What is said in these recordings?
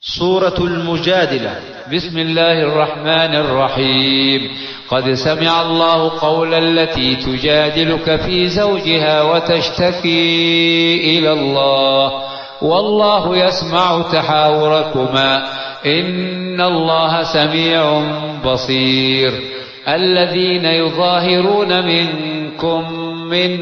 سورة المجادلة. بسم الله الرحمن الرحيم. قد سمع الله قول التي تجادلك في زوجها وتشتكي إلى الله والله يسمع تحاوركما إن الله سميع بصير. الذين يظاهرون منكم من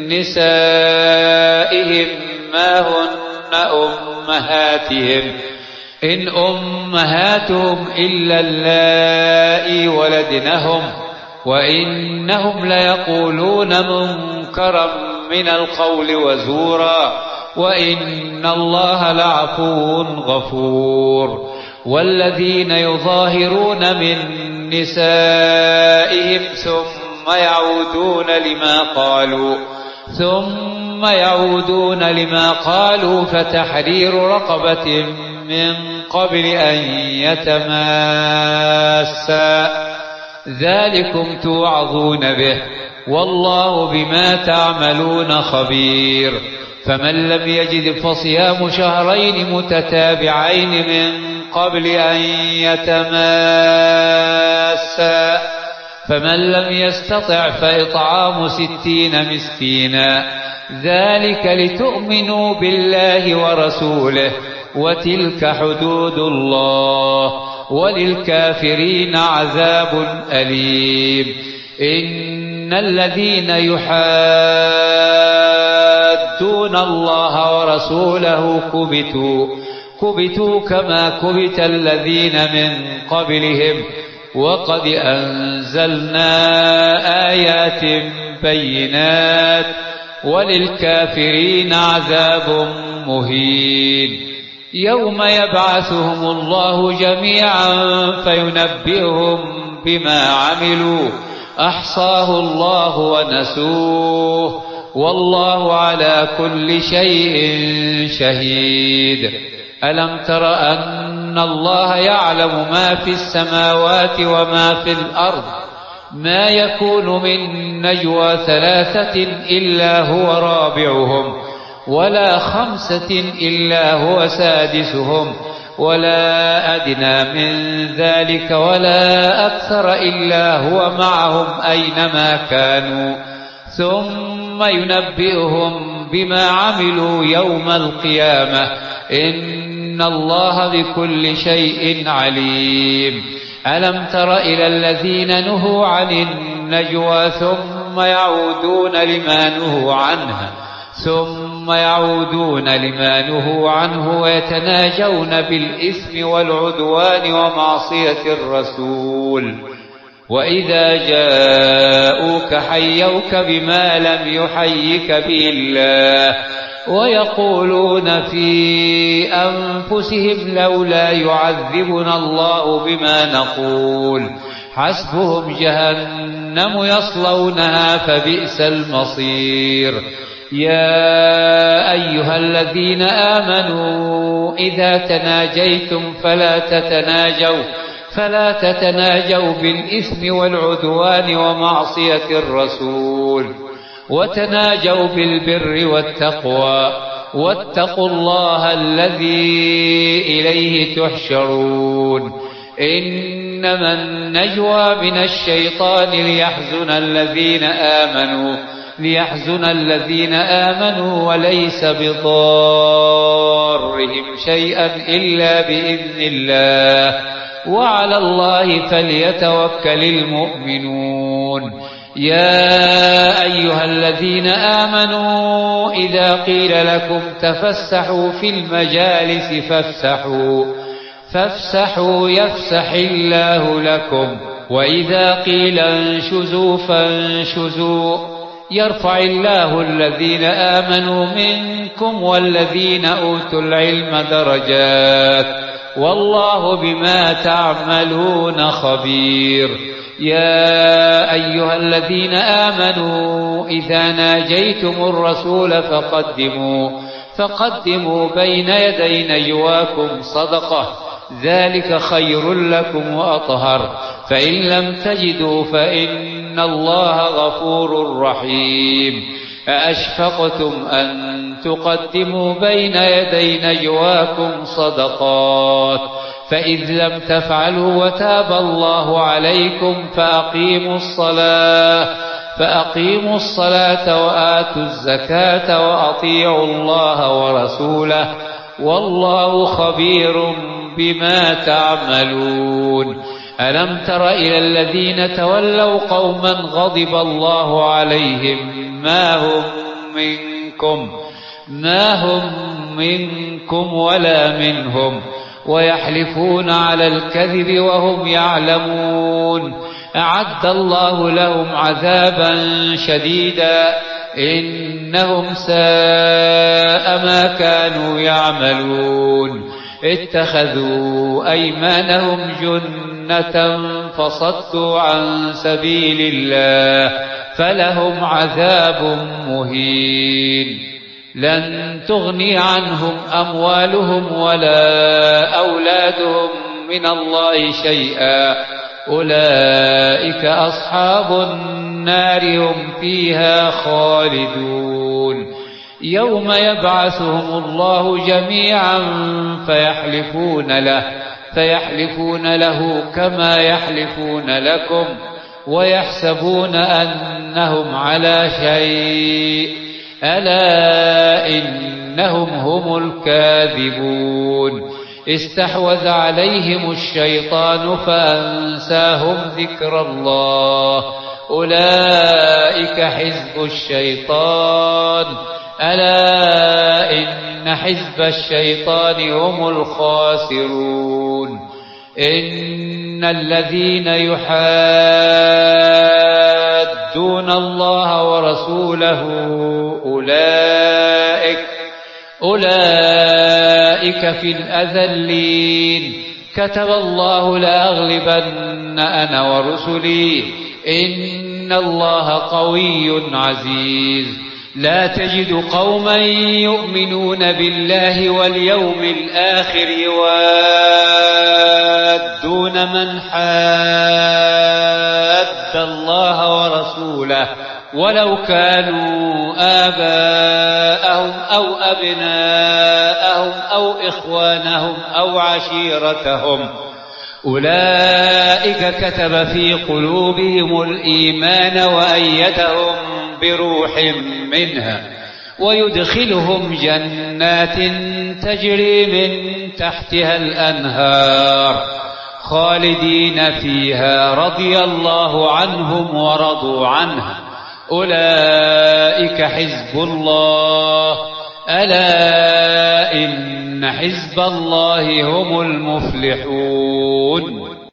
نسائهم ما هن أمهاتهم إن أمهاتهم إلا اللائي ولدنهم وإنهم ليقولون منكرا من القول وزورا وإن الله لعفو غفور. والذين يظاهرون من نسائهم ثم يعودون لما قالوا فتحرير رقبة من قبل أن يتماسا ذلكم توعظون به والله بما تعملون خبير. فمن لم يجد فصيام شهرين متتابعين من قبل أن يتماسا فمن لم يستطع فإطعام 60 مسكينا ذلك لتؤمنوا بالله ورسوله وتلك حدود الله وللكافرين عذاب أليم. إن الذين يحادون الله ورسوله كبتوا كما كبت الذين من قبلهم وقد أنزلنا آيات بينات وللكافرين عذاب مهين. يوم يبعثهم الله جميعا فينبئهم بما عملوا أحصاه الله ونسوه والله على كل شيء شهيد. ألم تر أن الله يعلم ما في السماوات وما في الأرض ما يكون من نجوى 3 إلا هو رابعهم ولا 5 إلا هو سادسهم ولا أدنى من ذلك ولا أكثر إلا هو معهم أينما كانوا ثم ينبئهم بما عملوا يوم القيامة إن الله بكل شيء عليم. ألم تر إلى الذين نهوا عن النجوى ثم يعودون لما نهوا عنه ويتناجون بالإثم والعدوان ومعصية الرسول وإذا جاءوك حيوك بما لم يحيك به الله ويقولون في أنفسهم لولا يعذبنا الله بما نقول حسبهم جهنم يصلونها فبئس المصير. يا أيها الذين آمنوا إذا تناجيتم فلا تتناجوا بالإثم والعدوان ومعصية الرسول وتناجوا بالبر والتقوى واتقوا الله الذي إليه تحشرون. إنما النجوى من الشيطان ليحزن الذين آمنوا وليس بضارهم شيئا إلا بإذن الله وعلى الله فليتوكل المؤمنون. يا أيها الذين آمنوا إذا قيل لكم تفسحوا في المجالس فافسحوا يفسح الله لكم وإذا قيل انشزوا فانشزوا يرفع الله الذين آمنوا منكم والذين أوتوا العلم درجات والله بما تعملون خبير. يا أيها الذين آمنوا إذا ناجيتم الرسول فقدموا بين يدي نجواكم صدقة ذلك خير لكم وأطهر فإن لم تجدوا فإن الله غفور رحيم. أأشفقتم أن تقدموا بين يدي نجواكم صدقات فإذ لم تفعلوا وتاب الله عليكم فأقيموا الصلاة وآتوا الزكاة وأطيعوا الله ورسوله والله خبير بما تعملون. ألم تر إلى الذين تولوا قوما غضب الله عليهم ما هم منكم ولا منهم ويحلفون على الكذب وهم يعلمون أعد الله لهم عذابا شديدا إنهم ساء ما كانوا يعملون. اتخذوا أيمانهم جنة فصدوا عن سبيل الله فلهم عذاب مهين. لن تغني عنهم أموالهم ولا أولادهم من الله شيئا أولئك أصحاب النار هم فيها خالدون. يوم يبعثهم الله جميعا فيحلفون له كما يحلفون لكم ويحسبون أنهم على شيء ألا إنهم هم الكاذبون. استحوذ عليهم الشيطان فأنساهم ذكر الله أولئك حزب الشيطان ألا إن حزب الشيطان هم الخاسرون. إن الذين يحادون الله ورسوله أولئك في الأذلين. كتب الله لأغلبن أنا ورسلي إن الله قوي عزيز. لا تجد قوما يؤمنون بالله واليوم الآخر يوادون من حاد الله ورسوله ولو كانوا آباءهم أو أبناءهم أو إخوانهم أو عشيرتهم أولئك كتب في قلوبهم الإيمان وأيدهم بروح منه ويدخلهم جنات تجري من تحتها الأنهار خالدين فيها رضي الله عنهم ورضوا عنه أولئك حزب الله ألا إن حزب الله هم المفلحون.